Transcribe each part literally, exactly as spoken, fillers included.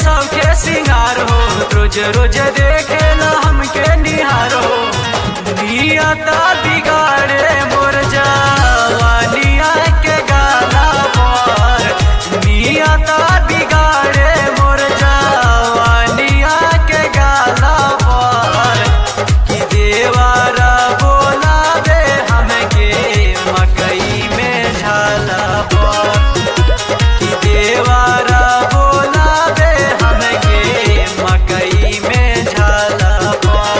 सबके सिंगार हो, रोज रोज देखेला हमके निहार हो। नियता बिगाड़े मोर जवानिया के गाना पर, नियता बिगाड़े मोर जवानिया के गाना पर। कि देवारा बोलावे हमके मकई में झाला पर, कि देवारा बोलावे हमके मकई में झाला पर।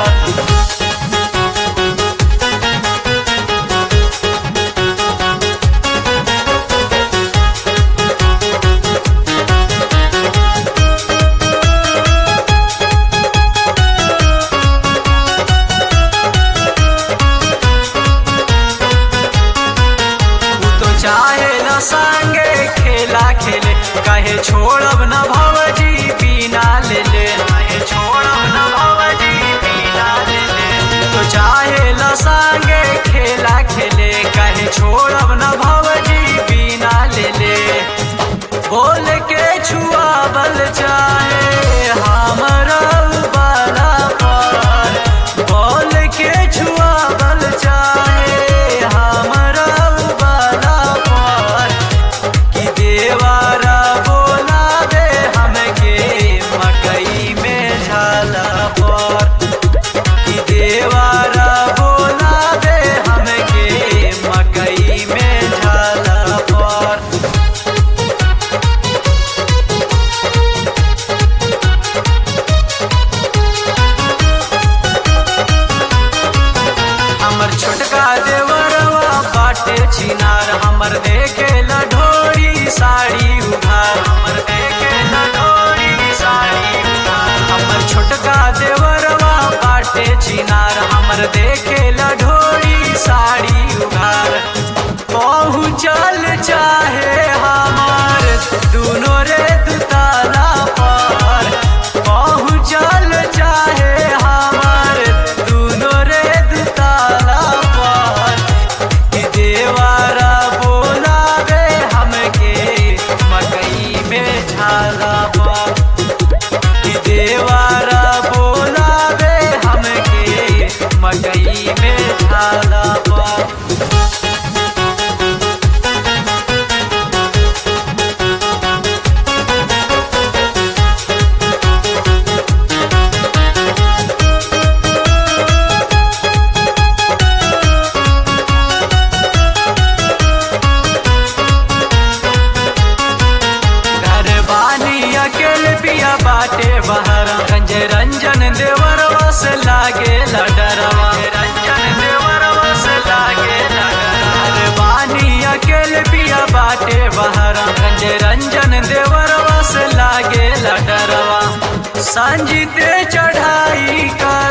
चाहे न संगे खेला खेले, कहे छोड़ब न भवजी बिना ले ले, कहे छोड़ब न भवजी बिना ले ले। तो चाहे न संगे खेला खेले, कहे छोड़ब न भवजी बिना ले ले। बोल के छुआबल चाहे हमरा बाला पर, बोल के छुआबल चाहे हमरा बाला पर। कि देवारा बोलावे हमके मकई में झाला पर, कि देवारा बोलावे हमके मकई में झाला पर। हमर छोटका देवरवा बाटे छिनार, हमर देखे लढोरी साड़ी उधार, हमर देखे लढोरी साड़ी उधार। हमर छोटका देवरवा बाटे छिनार, हमर देखे लढोरी साड़ी उधार। पहुँचल चाहे हमार दुनो रे दुताला पर, पहुँचल चाहे हमार दुनो रे दुताला पर। कि देवारा बोलावे हमके मकई में झाला पर, कि देवारा बोलावे हमके मकई में झाला पर। अकेले पिया बाटे बहरा, रंज रंजन देवरवा से लागे लडरवा, रंजन देवरवा से लागे लडरवा। बानी अकेले पिया बाटे बहरा, रंज रंजन देवरवा से लागे लडरवा। सांझते चढ़ाई का